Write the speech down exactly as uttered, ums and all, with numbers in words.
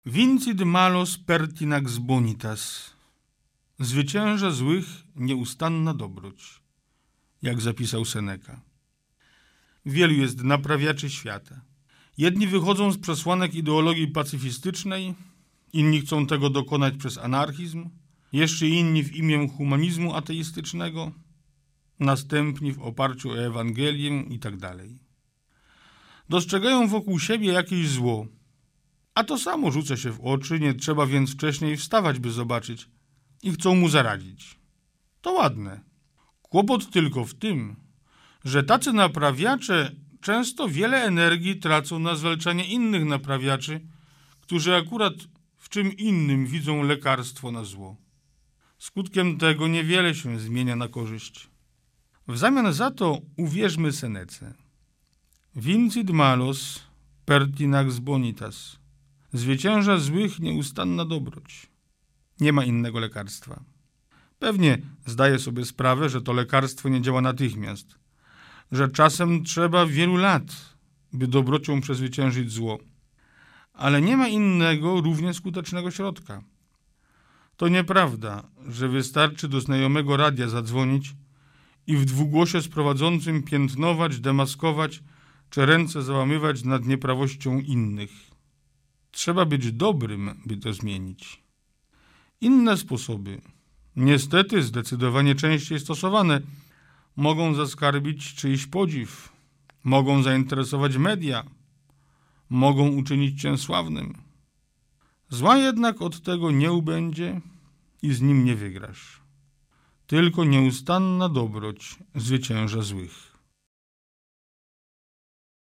Vincit malos pertinax bonitas. Zwycięża złych nieustanna dobroć, jak zapisał Seneca. Wielu jest naprawiaczy świata. Jedni wychodzą z przesłanek ideologii pacyfistycznej, inni chcą tego dokonać przez anarchizm, jeszcze inni w imię humanizmu ateistycznego, następni w oparciu o Ewangelię i tak dalej. Dostrzegają wokół siebie jakieś zło, a to samo rzuca się w oczy, nie trzeba więc wcześniej wstawać, by zobaczyć, i chcą mu zaradzić. To ładne. Kłopot tylko w tym, że tacy naprawiacze często wiele energii tracą na zwalczanie innych naprawiaczy, którzy akurat w czym innym widzą lekarstwo na zło. Skutkiem tego niewiele się zmienia na korzyść. W zamian za to uwierzmy Senece. Vincit malos pertinax bonitas. Zwycięża złych nieustanna dobroć. Nie ma innego lekarstwa. Pewnie zdaje sobie sprawę, że to lekarstwo nie działa natychmiast, że czasem trzeba wielu lat, by dobrocią przezwyciężyć zło. Ale nie ma innego, równie skutecznego środka. To nieprawda, że wystarczy do znajomego radia zadzwonić i w dwugłosie z prowadzącym piętnować, demaskować czy ręce załamywać nad nieprawością innych. Trzeba być dobrym, by to zmienić. Inne sposoby, niestety zdecydowanie częściej stosowane, mogą zaskarbić czyjś podziw, mogą zainteresować media, mogą uczynić cię sławnym. Zła jednak od tego nie ubędzie i z nim nie wygrasz. Tylko nieustanna dobroć zwycięża złych.